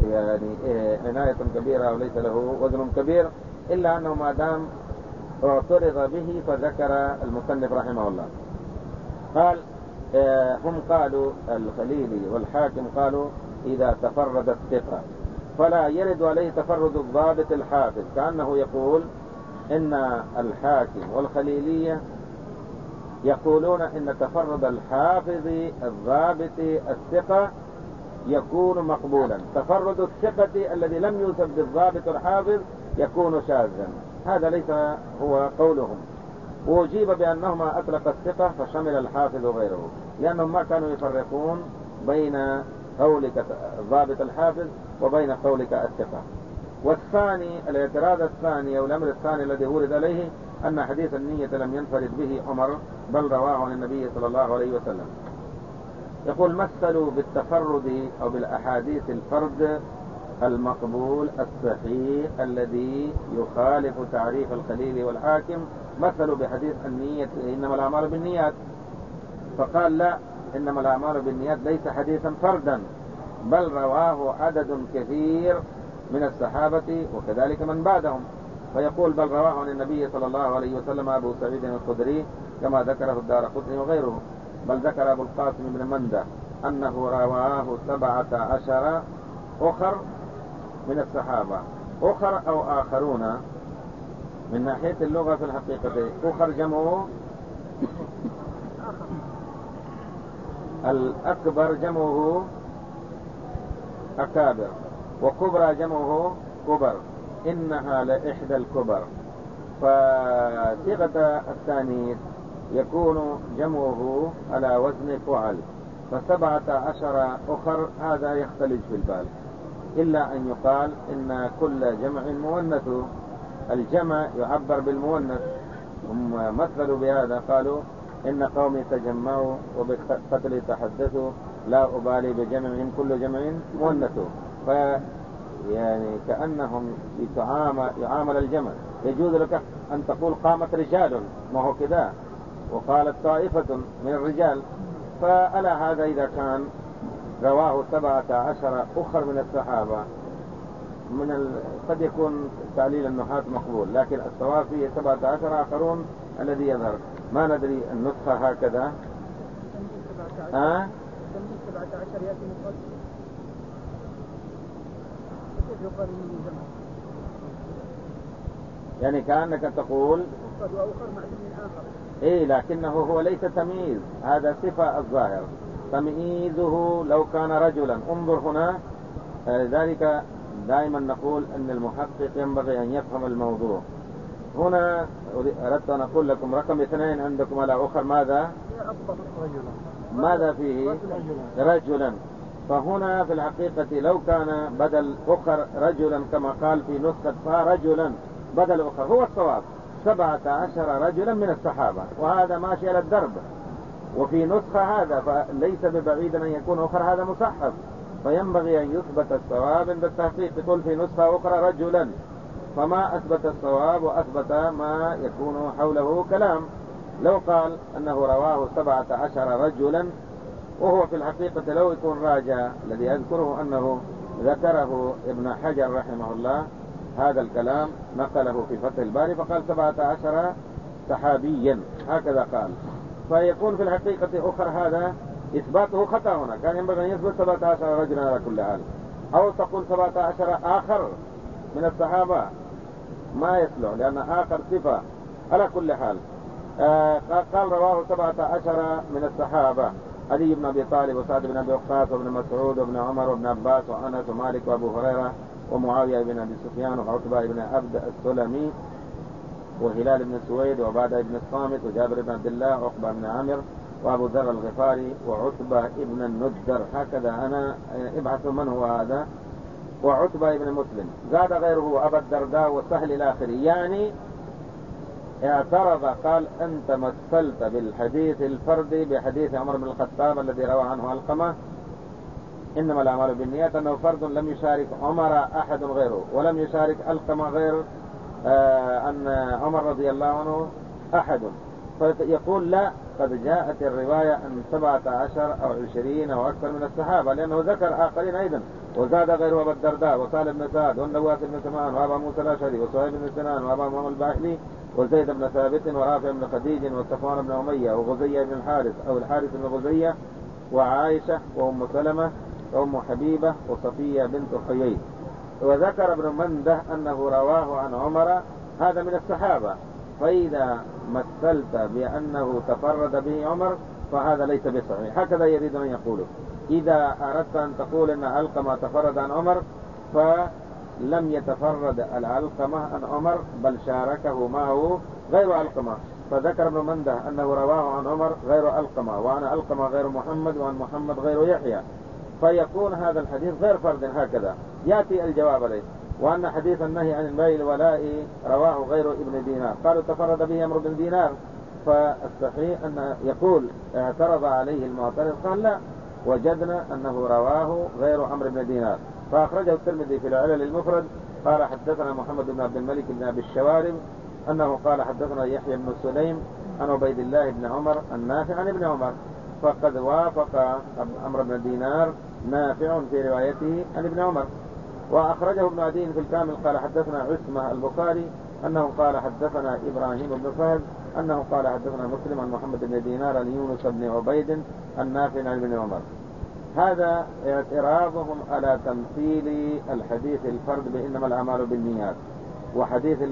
يعني عناية كبيرة وليس له وزن كبير، إلا أنه ما دام اعترض به فذكر المصنف رحمه الله. قال هم قالوا الخليلي والحاكم قالوا إذا تفرد الثقة فلا يرد عليه تفرد الضابط الحافظ، كأنه يقول إن الحاكم والخليلية يقولون إن تفرد الحافظ الضابط الثقة يكون مقبولا، تفرد الثقة الذي لم يوصف بالضابط الحافظ يكون شاذا. هذا ليس هو قولهم، وأجيب بأنهما أطلق الثقة فشمل الحافظ وغيره، لأنهم ما كانوا يفرقون بين قولك الضابط الحافظ وبين قولك الثقة. والثاني الاعتراض الثاني أو الأمر الثاني الذي ورد عليه أن حديث النية لم ينفرد به عمر بل رواه عن النبي صلى الله عليه وسلم. يقول مثلوا بالتفرد أو بالأحاديث الفرد المقبول الصحيح الذي يخالف تعريف الخليل والحاكم، مثلوا بحديث النية إنما الأعمال بالنيات، فقال لا، إنما الأعمال بالنيات ليس حديثا فردا بل رواه عدد كثير من الصحابة وكذلك من بعدهم، فيقول بل رواه عن النبي صلى الله عليه وسلم أبو سعيد الخدري كما ذكره الدارقطني وغيره، بل ذكر أبو القاسم بن مندة أنه رواه 17 أخر من الصحابة، أخر أو آخرون من ناحية اللغة في الحقيقة، أخر جمعه الأكبر جمعه أكابر، وكبرى جمعه كبر، إنها لإحدى الكبر. فصيغة الثاني يكون جمعه على وزن فعل، ف17 أخر هذا يختلج في البال، إلا أن يقال إن كل جمع مؤنث، الجمع يعبر بالمؤنث. هم مثلوا بهذا قالوا إن قومي تجمعوا وبقتل تحدثوا لا أبالي بجمعهم كل جمع مؤنث، يعني كأنهم يعامل الجمع. يجوز لك أن تقول قامت رجال، ما هو كذا، وقالت طائفة من الرجال، فألا هذا إذا كان رواه 17 أخر من الصحابة قد يكون تعليل النحاة مقبول، لكن الصواب فيه 17 آخرون الذي يظهر. ما ندري النسخة هكذا 17 يأتي مفرد يعني كأنك تقول إيه، لكنه هو ليس تمييز، هذا صفة الظاهر، تمييزه لو كان رجلا. انظر هنا، ذلك دائما نقول أن المحقق ينبغي أن يفهم الموضوع. هنا أردت أن أقول لكم رقم 2 عندكم على أخر ماذا فيه رجلا، فهنا في الحقيقة لو كان بدل أخر رجلا كما قال في نسخة فرجلا بدل أخر هو الصواب 17 رجلا من الصحابة، وهذا ماشي على الدرب. وفي نسخة هذا فليس ببعيد أن يكون أخر هذا مصحف، فينبغي أن يثبت الصواب عند التحقيق. تقول في نسخة أخرى رجلا، فما أثبت الصواب وأثبت ما يكون حوله كلام. لو قال أنه رواه 17 رجلا، وهو في الحقيقة لو يكون راجع الذي يذكره أنه ذكره ابن حجر رحمه الله هذا الكلام، نقله في فتح الباري فقال 17 صحابيا، هكذا قال. فيكون في الحقيقة أخر هذا إثباته خطأ، هنا كان ينبغي أن يثبت 17 رجلا على كل حال، أو تقول 17 آخر من الصحابة، ما يصلح لأن آخر صفة على كل حال. قال رواه 17 من الصحابة: علي بن أبي طالب وسعد بن أبي وقاص وابن مسعود وابن عمر وابن عباس وأنس ومالك وأبو هريرة ومعاوية بن أبي سفيان وعتبة بن عبد السلمي وهلال بن سويد وعبادة بن الصامت وجابر بن عبد الله وعقبة بن عامر وأبو ذر الغفاري وعتبة بن الندر. هكذا أنا ابحثوا من هو هذا، وعتبة بن مسلم. زاد غيره أبا الدرداء وسهل الآخري، يعني اعترض قال أنت مثلت بالحديث الفردي بحديث عمر بن الخطاب الذي روى عنه علقمة إنما الأعمال بالنيات أنه فرد لم يشارك عمر أحد غيره، ولم يشارك علقمة غير أن عمر رضي الله عنه أحد، فيقول لا، قد جاءت الرواية أن 17 أو 20 أو أكثر من الصحابة، لأنه ذكر آخرين أيضا، وزاد غير أبا الدرداء وسالم بن سعد والنواس بن سمعان وأبا موسى الأشعري وصهيب بن سنان وأبا محمد الباهلي وزيد بن ثابت ورافع بن خديج وصفوان بن أمية وغزية بن الحارث أو الحارث بن غزية وعائشة وأم سلمة وأم حبيبة وصفية بنت حيي. وذكر ابن منده أنه رواه عن عمر، هذا من الصحابة. فإذا مثلت بأنه تفرد به عمر فهذا ليس بصحيح، هكذا يريد أن يقوله. إذا أردت أن تقول أن علقمة تفرد عن عمر فلم يتفرد العلقمة عن عمر، بل شاركه معه غير علقمة. فذكر ابن منده أنه رواه عن عمر غير علقمة، وعن علقمة غير محمد، وعن محمد غير يحيى، فيكون هذا الحديث غير فرد. هكذا يأتي الجواب عليه. وأن حديث النهي عن البيع الولاء رواه غير ابن دينار، قالوا تفرد به عمرو بن دينار، فالصحيح أن يقول اعترض عليه المعترض، قال لا، وجدنا أنه رواه غير عمرو بن دينار. فأخرجه الترمذي في العلل المفرد قال حدثنا محمد بن عبد الملك بن أبي الشوارب أنه قال حدثنا يحيى بن سليم عن عبيد الله بن عمر النافع عن ابن عمر، فقد وافق عمرو بن دينار نافع في روايته عن ابن عمر. وأخرجه ابن عدي في الكامل قال حدثنا عثمة البخاري أنه قال حدثنا إبراهيم بن فهد أنه قال حدثنا مسلم عن محمد بن دينار عن يونس بن عبيد النافع عن ابن عمر. هذا اعتراضهم على تمثيل الحديث الفرد بإنما الأعمال بالنيات، وحديث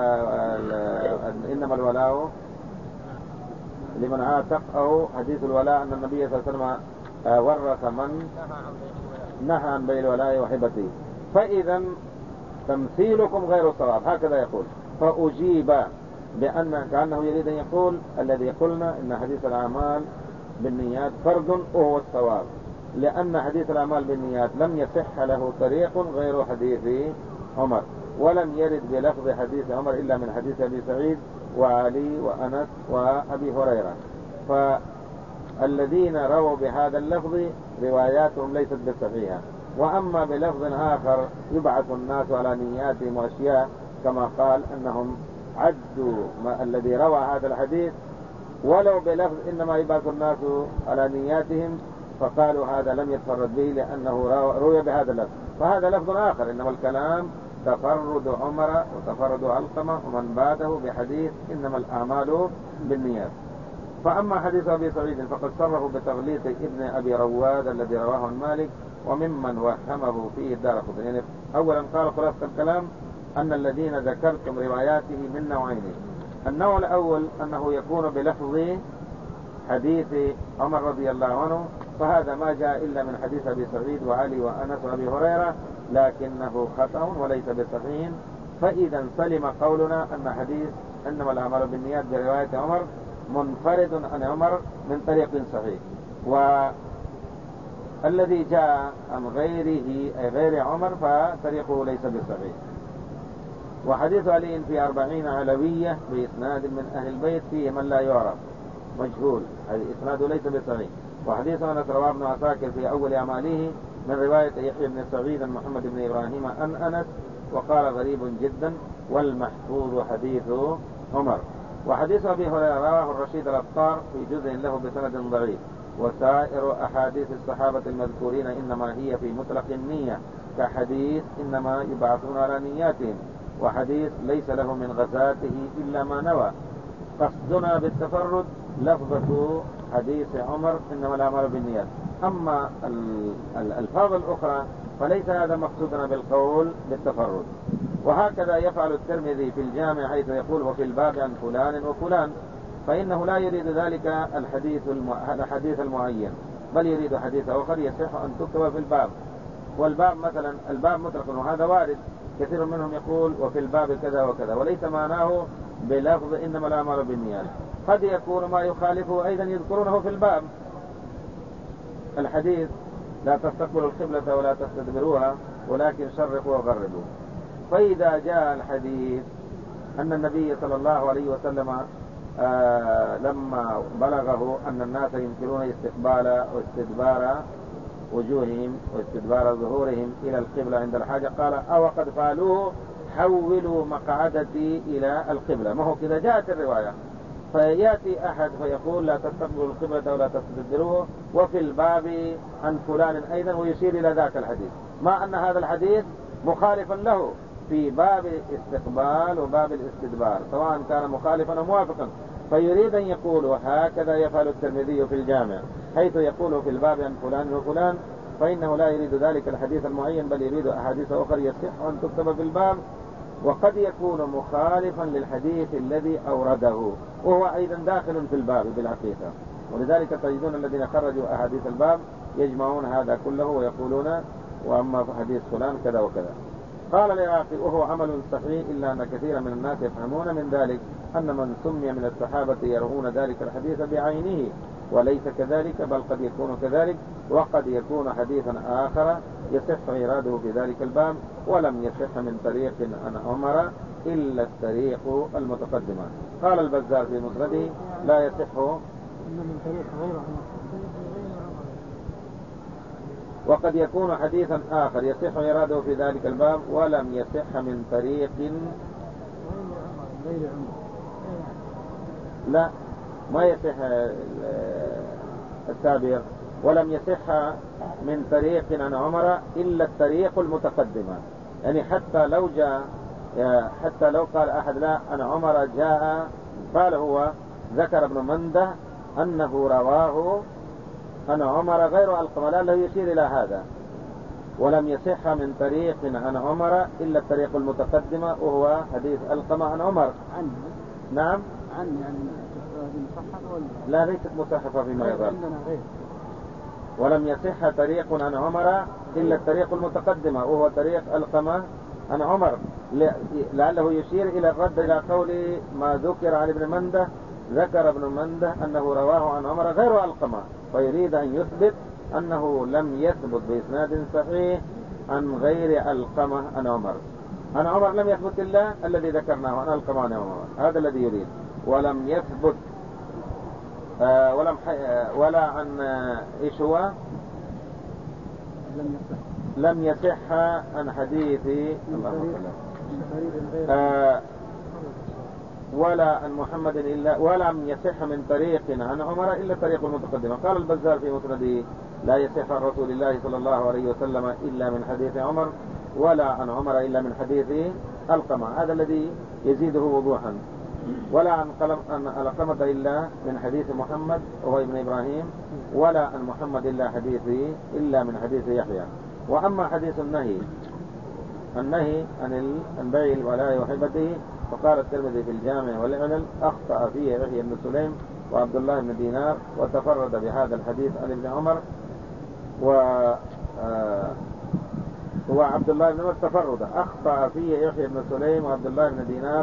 إنما الولاء لمن عاتق، أو حديث الولاء أن النبي صلى الله عليه وسلم ورث من نهى عن بيع الولاء وحبته. فإذا تمثيلكم غير صواب، هكذا يقول. فأجيب بأن كأنه يريد أن يقول الذي قلنا إن حديث الأعمال بالنيات فرد وهو الصواب، لأن حديث الأعمال بالنيات لم يصح له طريق غير حديث عمر، ولم يرد بلفظ حديث عمر إلا من حديث أبي سعيد وعلي وأنس وأبي هريرة. فالذين رووا بهذا اللفظ رواياتهم ليست بصحيحة. وأما بلفظ آخر يبعث الناس على نياتهم وأشياء، كما قال أنهم عدوا الذي روى هذا الحديث ولو بلفظ إنما يبعث الناس على نياتهم، فقالوا هذا لم يتفرد به لأنه روي بهذا اللفظ، فهذا لفظ آخر. إنما الكلام تفرد عمر وتفرد علقمة ومن بعده بحديث إنما الأعمال بالنيات. فأما حديث أبي سعيد فقد صرفوا بتغليط ابن أبي رواد الذي رواه عن مالك وممن وهمه فيه الدارقطني. يعني أولا قال خلاصة الكلام أن الذين ذكرتم رواياته من نوعين. النوع الأول أنه يكون بلفظ حديث عمر رضي الله عنه، فهذا ما جاء إلا من حديث أبي سعيد وعلي وأنس وأبي هريرة، لكنه خطأ وليس بصحيح. فإذا سلم قولنا أن حديث إنما الأعمال بالنيات برواية عمر منفرد عن عمر من طريق صحيح، والذي جاء عن غيره أي غير عمر فطريقه ليس بصحيح. وحديث علي في 40 علوية بإسناد من أهل البيت فيه من لا يعرف مجهول، هذا إسناده ليس بصحيح. وحديث أنس رواه ابن عساكر في أول أعماله من رواية يحيى بن سعيد عن محمد بن إبراهيم عن أنس وقال غريب جدا، والمحفوظ حديث عمر. وحديث أبي هريرة رواه الرشيد الأبطار في جزء له بسند ضعيف. وسائر أحاديث الصحابة المذكورين إنما هي في مطلق النية، كحديث إنما يبعثون على نياتهم، وحديث ليس له من غزاته إلا ما نوى. قصدنا بالتفرد لفظة حديث عمر إنما الأعمال بالنيات. أما الألفاظ الأخرى فليس هذا مقصودنا بالقول بالتفرد. وهكذا يفعل الترمذي في الجامع حيث يقول وفي الباب عن فلان وفلان، فإنه لا يريد ذلك الحديث المعين، بل يريد حديث آخر يصح أن تكتب في الباب. والباب مثلا الباب مطلق، وهذا وارد، كثير منهم يقول وفي الباب كذا وكذا، وليس معناه بلفظ إنما الأعمال بالنيات. قد يكون ما يخالفه أيضا يذكرونه في الباب، الحديث لا تستقبلوا القبلة ولا تستدبروها ولكن شرقوا وغربوا. فإذا جاء الحديث أن النبي صلى الله عليه وسلم لما بلغه أن الناس ينكرون استقبال واستدبار وجوههم واستدبار ظهورهم إلى القبلة عند الحاجة، قال أو قد فعلوه حولوا مقعدتي إلى القبلة. ما هو كذا جاءت الرواية، فيأتي أحد فيقول لا تستقبلوا القبلة ولا تستدبروه، وفي الباب عن فلان أيضا، ويشير إلى ذاك الحديث، مع أن هذا الحديث مخالفا له في باب الاستقبال وباب الاستدبار، سواء كان مخالفا أو موافقا. فيريد أن يقول وهكذا يفعل الترمذي في الجامع، حيث يقول في الباب عن فلان وفلان، فإنه لا يريد ذلك الحديث المعين، بل يريد أحاديث أخرى يصح أن تكتب في الباب، وقد يكون مخالفا للحديث الذي أورده، وهو أيضا داخل في الباب بالحقيقة. ولذلك تجدون الذين خرجوا أحاديث الباب يجمعون هذا كله ويقولون وأما في حديث فلان كذا وكذا. قال العراقي وهو عمل صحيح، إلا أن كثيرا من الناس يفهمون من ذلك أن من سمي من الصحابة يرون ذلك الحديث بعينه، وليس كذلك، بل قد يكون كذلك، وقد يكون حديثا آخر يصح إراده في ذلك الباب، ولم يصح من طريق عن عمر إلا الطريق المتقدمة. قال البزار في مسنده لا يصح من طريق غير عمر، وقد يكون حديثا آخر يصح إراده في ذلك الباب، ولم يصح من طريق غير عمر. لا، ما يصح التعبير ولم يصح من طريق عن عمر إلا الطريق المتقدمة. يعني حتى لو قال أحد لا عن عمر جاء، قال هو ذكر ابن منده أنه رواه عن عمر غير القمة، لا يشير إلى هذا، ولم يصح من طريق عن عمر إلا الطريق المتقدمة، وهو حديث القمة عن عمر. عنه؟ نعم، عنه يعني مصحفة ولا لا ليست مصحفة فيما يظهر. عندنا غير. ولم يصح طريق عن عمر إلا الطريق المتقدمة، وهو طريق القمة عن عمر، لعله يشير إلى الرد إلى قول ما ذكر عن ابن منده، ذكر ابن منده أنه رواه عن عمر غير القمة، فيريد أن يثبت أنه لم يثبت بإسناد صحيح عن غير القمة عن عمر. عن عمر لم يثبت إلا الذي ذكرناه عن القمة عن عمر، هذا الذي يريد. ولم يثبت ولا عن إيش هو لم يصح عن حديث ولا عن محمد إلا، ولم يصح من طريق عن عمر إلا طريق المتقدمة. قال البزار في مسنده لا يصح عن رسول الله صلى الله عليه وسلم إلا من حديث عمر، ولا عن عمر إلا من حديث القمة، هذا الذي يزيده وضوحا. ولا عن القمة إلا من حديث محمد وهو ابن إبراهيم، ولا عن محمد إلا من حديث يحيى. وأما حديث النهي عن بيع الولاء وهبته، فقال الترمذي في الجامع والعلل أخطأ فيه يحيى بن سليم وعبد الله بن دينار، وتفرد بهذا الحديث عن ابن عمر وعبد الله بن عمر تفرد، أخطأ فيه يحيى بن سليم وعبد الله بن دينار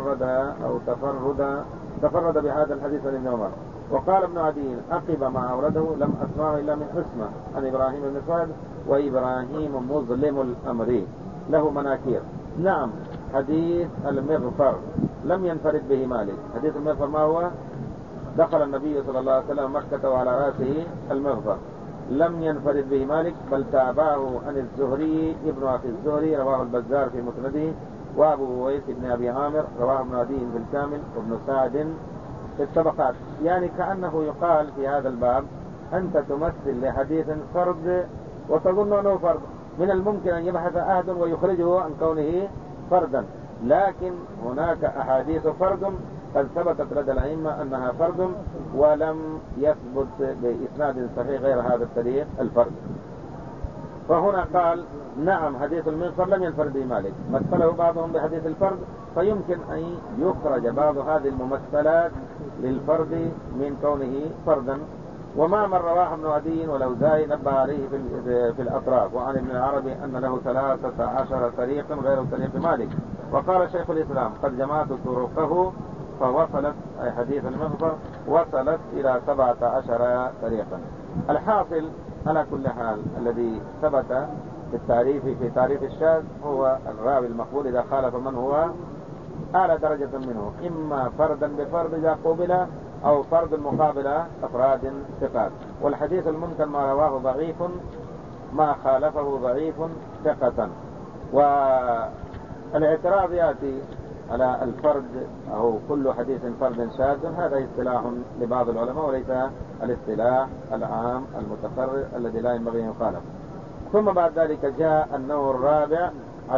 تفرد بهذا الحديث عن ابن عمر. وقال ابن عدي عقب ما أورده لم أسمعه إلا من حسمة عن إبراهيم بن سعد، وإبراهيم مظلم الأمر له مناكير. نعم، حديث المغفر لم ينفرد به مالك. حديث المغفر ما هو؟ دخل النبي صلى الله عليه وسلم مكة وعلى رأسه المغفر، لم ينفرد به مالك، بل تابعه عن الزهري ابن أخي الزهري، رواه البزار في مسنده، وأبو ويس بن أبي عامر رواه ابن عدي في الكامل، وابن سعد في الطبقات. يعني كأنه يقال في هذا الباب أنت تمثل لحديث فرد وتظن أنه فرد، من الممكن أن يبحث أحد ويخرجه عن كونه فردا، لكن هناك أحاديث فرد قد ثبتت لدى الأئمة أنها فرد، ولم يثبت بإسناد صحيح غير هذا الطريق الفرد. فهنا قال نعم حديث المغفر لم ينفرد به مالك، مثله بعضهم بحديث الفرد، فيمكن أن يخرج بعض هذه الممثلات للفرد من كونه فردا. وما من رواه ابن عدي والأوزاعي نبه عليه في الأطراف، وعن ابن العربي أن له 13 طريقا غير طريق مالك. وقال شيخ الإسلام قد جمعت طرقه فوصلت، أي حديث المغفر وصلت إلى 17 طريقا. الحاصل على كل حال الذي ثبت في تعريف الشاذ هو الراوي المقبول إذا خالف من هو أعلى درجة منه، إما فردا بفرد إذا قبل، أو فرد مقابل أفراد ثقات. والحديث المنكر ما رواه ضعيف ما خالفه ضعيف ثقة. والاعتراض يأتي على الفرد أو كل حديث فرد شاذ، هذا اصطلاح لبعض العلماء وليس الاصطلاح العام المتقرر الذي لا ينبغي أن يخالف. ثم بعد ذلك جاء النوع الرابع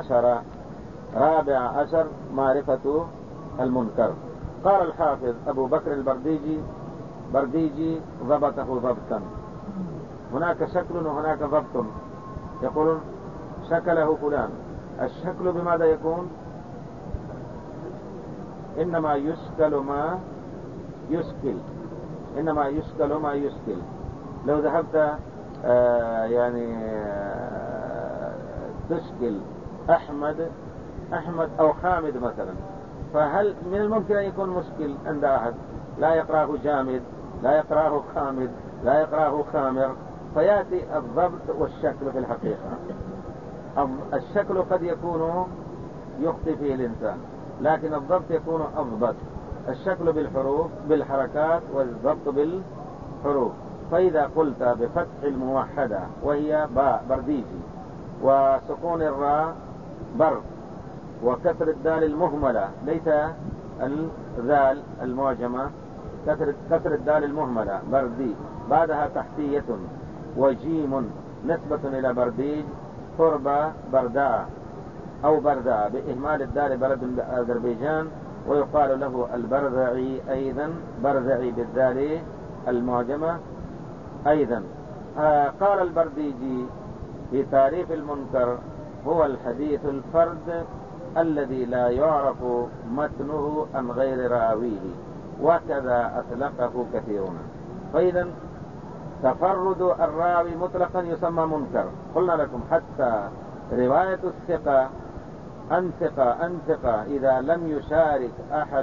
عشر معرفة المنكر. قال الحافظ أبو بكر البرديجي ضبطه ضبطا. هناك شكل وهناك ضبط. يقولون شكله فلان. الشكل بماذا يكون؟ إنما يشكل ما يشكل. لو ذهبت تشكل أحمد أو حامد مثلا، فهل من الممكن أن يكون مشكل عند أحد؟ لا يقرأه جامد، لا يقرأه خامد، لا يقرأه خامر، فيأتي الضبط والشكل في الحقيقة. الشكل قد يكون يخطئ فيه الإنسان، لكن الضبط يكون أضبط. الشكل بالحروف بالحركات، والضبط بالحروف. فإذا قلت بفتح الموحدة وهي باء برديجي، وسكون الراء بر، وكسر الدال المهملة ليس الذال المعجمة، كسر الدال المهملة بردي، بعدها تحتية وجيم نسبة إلى برديج، قرب برداء أو برداء بإهمال الدال بلد أذربيجان، ويقال له البرذعي أيضا، برذعي بالدال المعجمة أيضا. قال البرديجي في تعريف المنكر: هو الحديث الفرد الذي لا يعرف متنه عن غير راويه، وكذا أطلقه كثيرون. فإذا تفرد الراوي مطلقا يسمى منكر. قلنا لكم حتى رواية الثقة عن ثقة إذا لم يشارك أحد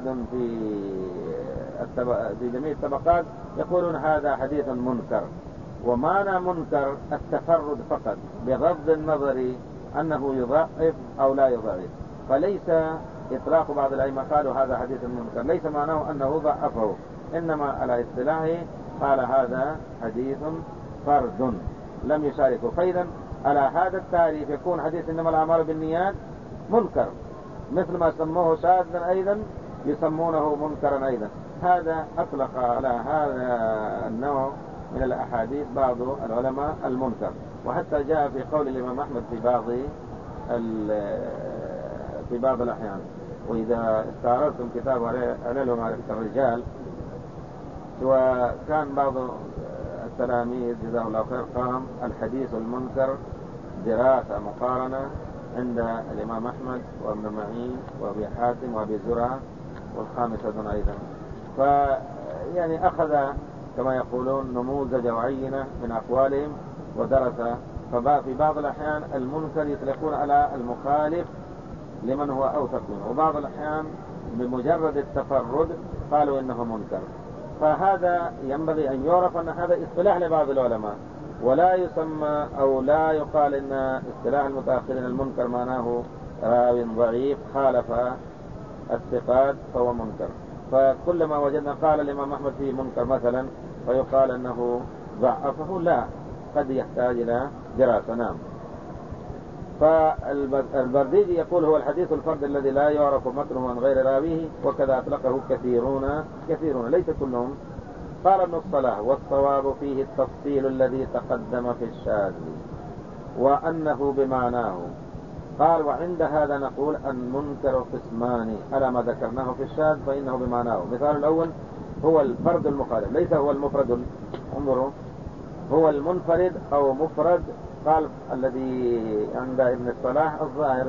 في جميع الطبقات يقولون هذا حديث منكر. ومعنى منكر التفرد فقط، بغض النظر أنه يضعف أو لا يضعف. فليس إطلاق بعض الأئمة قالوا هذا حديث منكر ليس معناه أنه ضعفه، إنما على اصطلاحه قال هذا حديث فرد لم يشاركه. فإذا على هذا التعريف يكون حديث إنما الأعمال بالنيات منكر، مثل ما سموه شاذا أيضا يسمونه منكرا أيضا. هذا أطلق على هذا النوع من الأحاديث بعض العلماء المنكر. وحتى جاء في قول الإمام أحمد في بعض الأحيان. وإذا استعرضتم كتاب علل معرفة الرجال، وكان بعض التلاميذ جزاه الله خير قام الحديث المنكر دراسة مقارنة عند الإمام أحمد وابن معين وابي حاتم وابي زرعة والخامسة أيضا. فيعني أخذ كما يقولون نموذج وعينة من أقوالهم ودرس. ففي بعض الأحيان المنكر يطلقون على المخالف لمن هو أوثق منه، وبعض الأحيان بمجرد التفرد قالوا إنه منكر. فهذا ينبغي أن يعرف أن هذا اصطلاح لبعض العلماء، ولا يسمى أو لا يقال إن اصطلاح المتأخرين المنكر معناه راو ضعيف خالف الثقات فهو منكر. فكلما وجدنا قال الإمام أحمد فيه منكر مثلا فيقال أنه ضعفه، لا، قد يحتاج إلى دراسة. نعم. فالبرديجي يقول هو الحديث الفرد الذي لا يعرف متنه عن غير راويه، وكذا أطلقه كثيرون ليس كلهم. قال ابن الصلاح: والصواب فيه التفصيل الذي تقدم في الشاذ وأنه بمعناه. قال: وعند هذا نقول المنكر قسمان على ما ذكرناه في الشاذ فإنه بمعناه. مثال الأول هو الفرد المخالف، ليس هو المفرد. انظروا، هو المنفرد أو مفرد. قال الذي عند ابن الصلاح الظاهر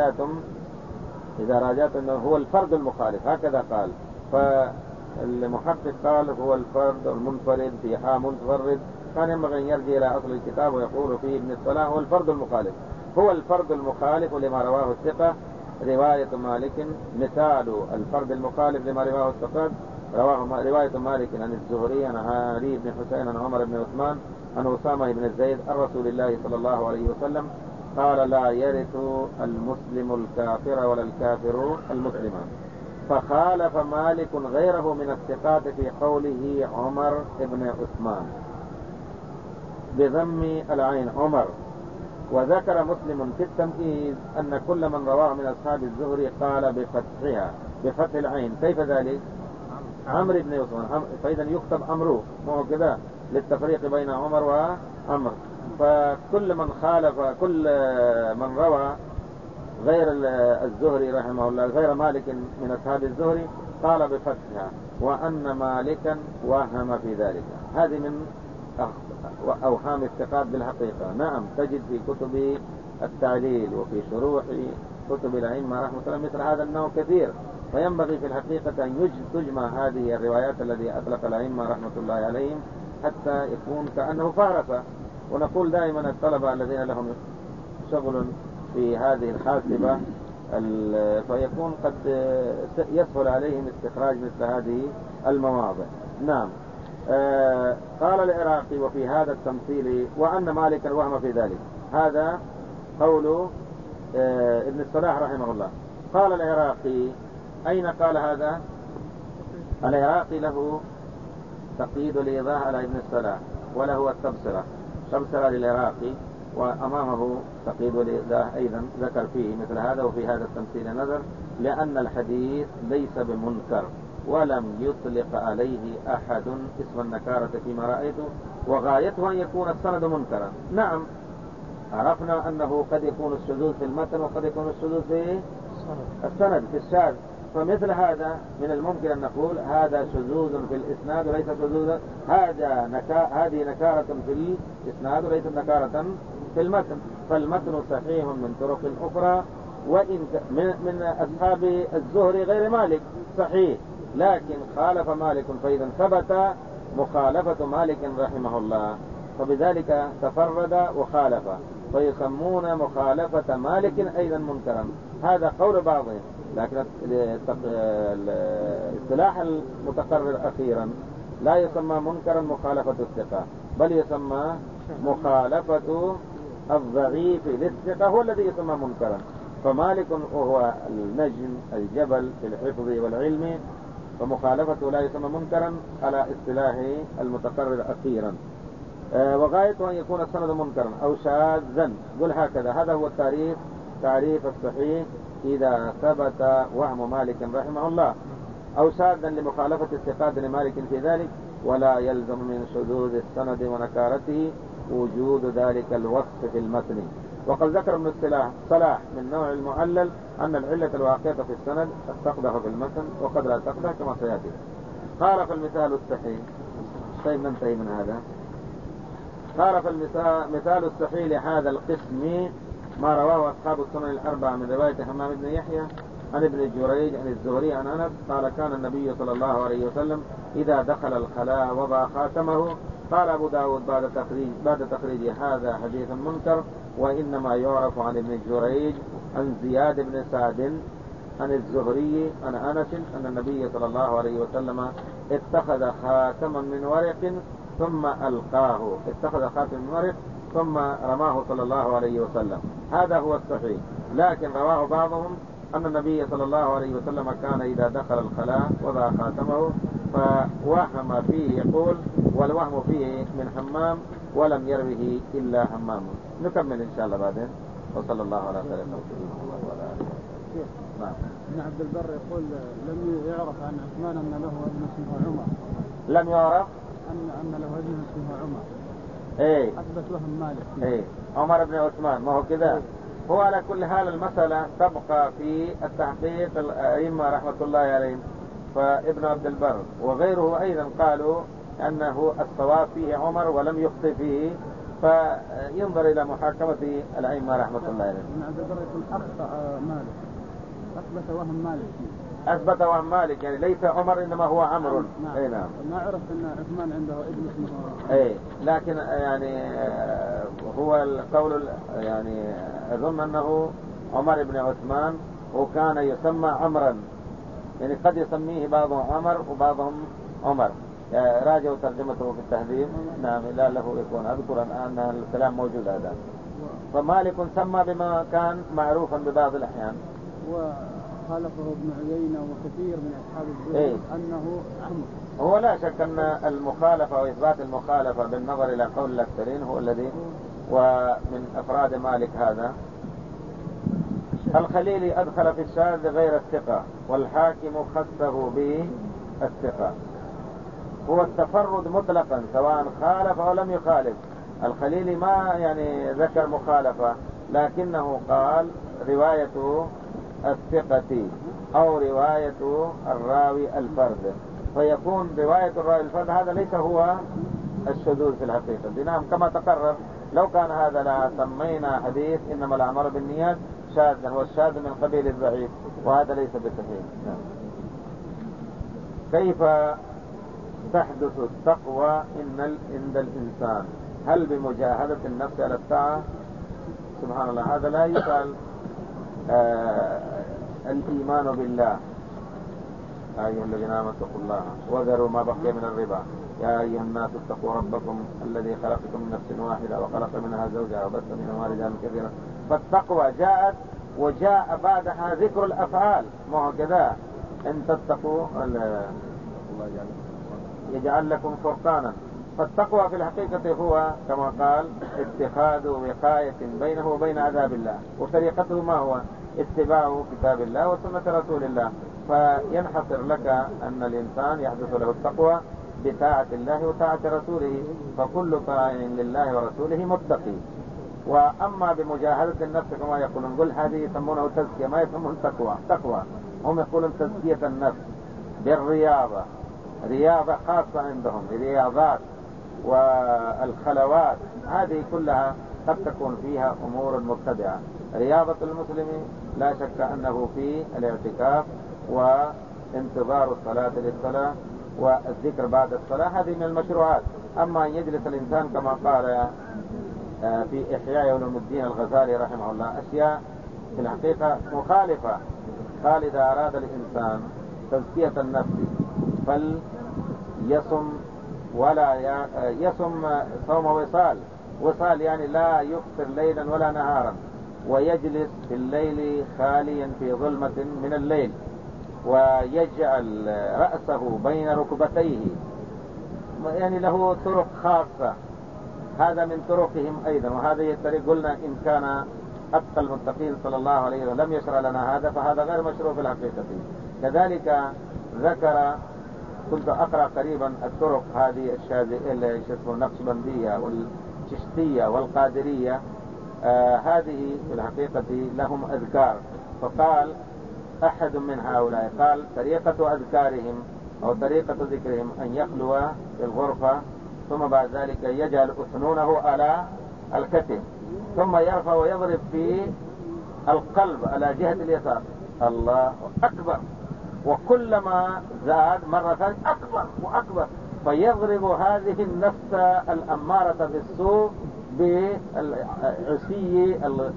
إذا راجعتم أنه هو الفرد المخالف، هكذا قال. فالمحقق قال هو الفرد المنفرد في حا منفرد. كان ينبغي أن يرجع إلى أصل الكتاب ويقول فيه ابن الصلاح هو الفرد المخالف. هو الفرد المخالف لما رواه الثقة رواية مالك. مثال الفرد المخالف لما رواه الثقات رواية مالك عن الزهري عن علي بن حسين عن عمر بن عثمان عن أسامة بن زيد عن رسول الله صلى الله عليه وسلم قال: لا يرث المسلم الكافر ولا الكافر المسلم. فخالف مالك غيره من الثقات في قوله عمر بن عثمان بضم العين عمر، وذكر مسلم في التمهيد أن كل من رواه من أصحاب الزهري قال بفتحها بفتح العين. كيف ذلك؟ عمرو بن عثمان، فإذا يكتب عمرو مو كذا للتفريق بين عمر وعمر. فكل من خالف كل من روى غير الزهري رحمه الله غير مالك من أصحاب الزهري قال بفتحها، وأن مالكا وهم في ذلك. هذه من أوهام الثقات بالحقيقة. نعم تجد في كتب التعليل وفي شروح كتب الأئمة رحمة الله مثل هذا النوع كثير، فينبغي في الحقيقة أن تجمع هذه الروايات التي أطلق الأئمة رحمة الله عليهم حتى يكون كأنه فارسة. ونقول دائما الطلبة الذين لهم شغل في هذه الحاسبة فيكون قد يسهل عليهم استخراج مثل هذه المواضع. نعم. قال العراقي وفي هذا التمثيل وأن مالك الوهم في ذلك، هذا قول ابن الصلاح رحمه الله. قال العراقي أين قال هذا؟ العراقي له تقييد الإيضاح على ابن الصلاح وله التبصرة، تبصرة للعراقي، وأمامه تقييد الإيضاح أيضا ذكر فيه مثل هذا. وفي هذا التمثيل نظر لأن الحديث ليس بمنكر ولم يطلق عليه أحد اسم النكارة فيما رأيته، وغايته أن يكون السند منكرا. نعم عرفنا أنه قد يكون الشذوذ في المتن وقد يكون الشذوذ في السند في الشاذ، فمثل هذا من الممكن أن نقول هذا شذوذ في الإسناد وليس شذوذا، هذه نكارة في الإسناد وليست نكارة في المتن. فالمتن صحيح من طرق أخرى، وإن من أصحاب الزهري غير مالك صحيح، لكن خالف مالك، فإذا ثبت مخالفة مالك رحمه الله، فبذلك تفرد وخالف، فيسمون مخالفة مالك أيضا منكرا. هذا قول بعضهم، لكن الاصطلاح المتقرر أخيرا لا يسمى منكرا مخالفة الثقة، بل يسمى مخالفة الضعيف للثقة هو الذي يسمى منكرا. فمالك وهو النجم الجبل في الحفظ والعلم، فمخالفته لا يسمى منكرا على اصطلاح المتقرر أخيرا. وغايته أن يكون السند منكرا أو شاذا. قل هكذا، هذا هو تعريف الصحيح إذا ثبت وهم مالك رحمه الله، أو شاذا لمخالفة الثقات لمالك في ذلك، ولا يلزم من شذوذ السند ونكارته وجود ذلك الوصف في المتن. وقد ذكر ابن صلاح من نوع المعلل أن العلة الواقعة في السند تقدح في المتن وقد لا تقدح كما سيأتي. قال في المثال الصحيح، طيب ننتهي من هذا. قال في المثال الصحيح لهذا القسم ما رواه أصحاب السنن الأربعة من رواية حمام بن يحيى عن ابن جريج عن الزهري عن أنس قال كان النبي صلى الله عليه وسلم إذا دخل الخلاء وضع خاتمه. قال أبو داود بعد تخريج هذا حديث منكر، وإنما يعرف عن ابن جريج عن زياد بن سعد عن الزهري عن أنس أن النبي صلى الله عليه وسلم اتخذ خاتما من ورق ثم ألقاه، اتخذ خاتم من ورق ثم رماه صلى الله عليه وسلم. هذا هو الصحيح. لكن رواه بعضهم أن النبي صلى الله عليه وسلم كان إذا دخل الخلاء وضع خاتمه، فوهم فيه يقول والوهم فيه من حمام ولم يروه إلا حمام. نكمل إن شاء الله بعدين. وصلى الله على خير خلقه وعلى آله. نعم. ابن عبد البر يقول لم يعرف عن عثمان أن له ابن اسمه عمر. لم يعرف أن له ابن اسمه عمر. إيه. أثبت وهم مالك. إيه. عمر بن عثمان، ما هو كذا. هو على كل حال المسألة تبقى في التحقيق الأئمة رحمة الله عليهم. فابن عبد البر وغيره أيضا قالوا أنه الصواب فيه عمر ولم يخطئ فيه، فينظر إلى محاكمة الأئمة رحمة الله عليهم. ابن عبد البر يقول أخطأ مالك، أثبت وهم مالك. أثبت وهم مالك، يعني ليس عمر إنما هو عمرو. نعم. أي نعم. ما عرف أن عثمان عنده ابن اسمه. أي لكن يعني هو القول يعني أظن أنه عمر بن عثمان وكان يسمى عمرا، يعني قد يسميه بعضهم عمر وبعضهم عمر. راجعوا ترجمته في التهذيب. نعم لا له يكون أذكر أن الكلام موجود هذا. فمالك سمى بما كان معروفا ببعض الأحيان. وخالفه ابن عيينة وكثير من أصحاب الزهري أنه عمر. هو لا شك أن المخالفة وإثبات المخالفة بالنظر إلى قول الأكثرين هو الذي ومن أفراد مالك هذا. الخليلي أدخل في الشاذ غير الثقة، والحاكم خصه بالثقة. هو التفرد مطلقا سواء خالف أو لم يخالف. الخليلي ما يعني ذكر مخالفة، لكنه قال رواية الثقة أو رواية الراوي الفرد، فيكون رواية الراوي الفرد هذا ليس هو الشذوذ في الحقيقة. نعم كما تقرر لو كان هذا لا سمينا حديث إنما الأعمال بالنيات شاذا، والشاذ من قبيل الضعيف، وهذا ليس بصحيح. كيف تحدث التقوى عند الإنسان؟ هل بمجاهدة النفس على الطاعة؟ سبحان الله، هذا لا يسأل. الإيمان بالله، يا أيها الذين آمنوا اتقوا الله وذروا ما بقي من الربا، يا أيها الناس اتقوا ربكم الذي خلقكم من نفس واحدة وخلق منها زوجها وبث منهما رجالا كثيرا. فالتقوى جاءت وجاء بعدها ذكر الأفعال، ما هو كذا إن تتقوا يجعل لكم فرقانا. فالتقوى في الحقيقة هو كما قال اتخاذ وقاية بينه وبين عذاب الله، وطريقته ما هو؟ اتباع كتاب الله وسنة رسول الله. فينحصر لك أن الإنسان يحدث له التقوى بطاعة الله وطاعة رسوله، فكل طاعة لله ورسوله متقي. وأما بمجاهدة النفس كما يقولون، نقول هذه يسمونه تزكية، ما يسمون تقوى. هم يقولون تزكية النفس بالرياضة، رياضة خاصة عندهم، الرياضات والخلوات هذه كلها قد تكون فيها أمور مبتدعة. رياضة المسلم لا شك أنه في الاعتكاف وانتظار الصلاة للصلاة والذكر بعد الصلاة، هذه من المشروعات. أما أن يجلس الإنسان كما قال في إحياء علوم الدين الغزالي رحمه الله أشياء في الحقيقة مخالفة. قال إذا أراد الإنسان تزكية النفس فليصم، ولا يصم صوم وصال يعني لا يفطر ليلا ولا نهارا، ويجلس في الليل خاليا في ظلمة من الليل، ويجعل رأسه بين ركبتيه، يعني له طرق خاصة. هذا من طرقهم أيضا، وهذه الطريق قلنا إن كان أتقى المتقين صلى الله عليه وسلم لم يشرع لنا هذا، فهذا غير مشروع في الحقيقة. كذلك ذكر، كنت أقرأ قريبا الطرق هذه اللي اسمه النقشبندية والچشتية والقادرية، هذه في الحقيقة لهم أذكار. فقال أحد من هؤلاء قال طريقة أذكارهم أو طريقة ذكرهم أن يخلو في الغرفة، ثم بعد ذلك يجعل أسنونه على الكتف، ثم يرفع ويضرب في القلب على جهة اليسار، الله أكبر، وكلما زاد مرة ثانية أكبر وأكبر، فيضرب هذه النفس الأمارة بالسوء بعسي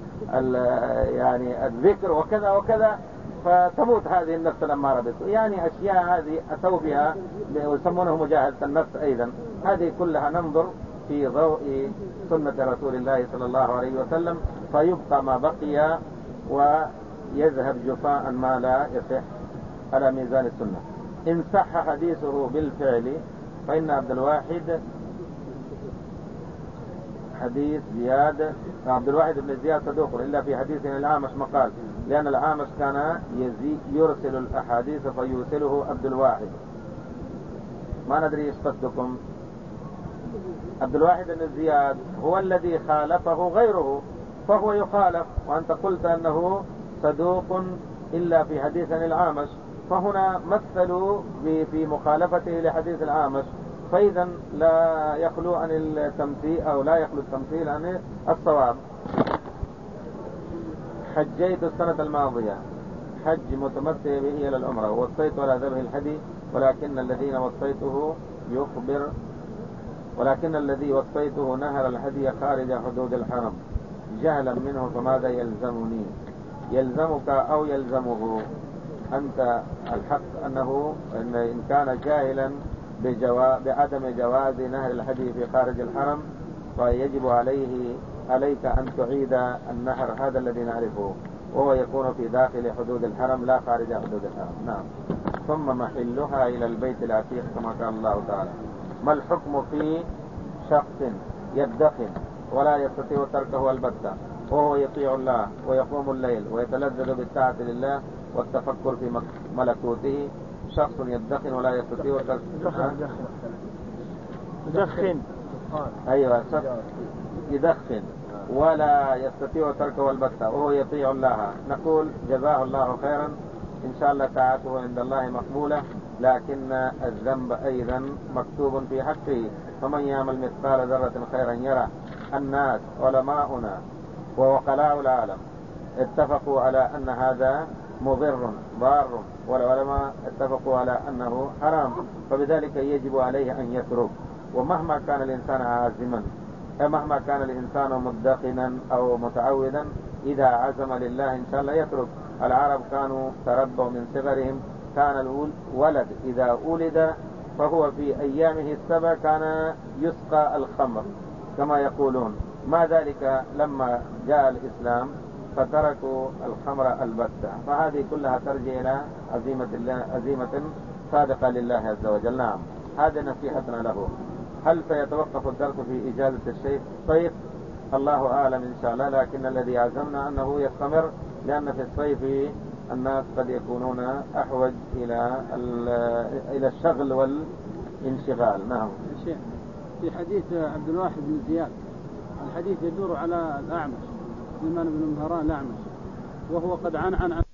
يعني الذكر وكذا وكذا، فتموت هذه النفس الأمارة بالسوء. يعني أشياء هذه أتوا بها ويسمونه مجاهدة النفس أيضا. هذه كلها ننظر في ضوء سنة رسول الله صلى الله عليه وسلم، فيبقى ما بقي ويذهب جفاء ما لا يصح على ميزان السنة. إن صح حديثه بالفعل فإن عبد الواحد حديث زياد، عبد الواحد بن زياد صدوق إلا في حديث الأعمش مقال، لأن الأعمش كان يرسل الأحاديث فيرسله عبد الواحد. ما ندري إيش قصدكم. عبد الواحد بن زياد هو الذي خالفه غيره فهو يخالف، وأنت قلت أنه صدوق إلا في حديث الأعمش، فهنا مثلوا في مخالفته لحديث الأعمش، فإذا لا يخلو عن التمثيل أو لا يخلو التمثيل عن الصواب. حجيت السنة الماضية حج متمتع به إلى العمرة، ووصيت على ذبح الهدي، ولكن الذي وصيته نهر الهدي خارج حدود الحرم جهلا منه، فماذا يلزمني؟ يلزمك أو يلزمه أنت الحق أنه إن كان جاهلا بعدم جواز نهر الهدي في خارج الحرم فيجب عليك أن تعيد النهر هذا الذي نعرفه، وهو يكون في داخل حدود الحرم لا خارج حدود الحرم. نعم. ثم محلها إلى البيت العتيق كما قال الله تعالى. ما الحكم في شخص يدخن ولا يستطيع تركه البتة، وهو يطيع الله ويقوم الليل ويتلذذ بالطاعة لله والتفكر في ملكوته. شخص يدخن ولا يستطيع يدخن أيوة، شخص يدخن ولا يستطيع تركه البتة وهو يطيع الله، نقول جزاه الله خيرا، إن شاء الله طاعته عند الله مقبولة، لكن الذنب أيضا مكتوب في حقه. فمن يعمل مثقال ذرة خيرا يره. الناس علماؤنا ووكلاء العالم اتفقوا على أن هذا مضر ضار، والعلماء اتفقوا على أنه حرام، فبذلك يجب عليه أن يترك. ومهما كان الإنسان عازما، مهما كان الإنسان مدخنا أو متعودا، إذا عزم لله إن شاء الله يترك. العرب كانوا تربوا من صغرهم، كان الولد إذا ولد فهو في أيامه السبع كان يسقى الخمر كما يقولون. ما ذلك لما جاء الإسلام فتركوا الخمر البتة. فهذه كلها ترجع إلى عزيمة صادقة لله عز وجل. نعم، هذه نصيحتنا له. هل سيتوقف الدرس في إجازة الشيخ الصيف؟ الله أعلم إن شاء الله، لكن الذي عزمنا أنه يستمر، لأن في الصيف الناس قد يكونون أحوج إلى الشغل والانشغال. نعم. في حديث عبد الواحد بن زياد، الحديث يدور على الأعمش، سليمان بن مهران الأعمش، وهو قد عن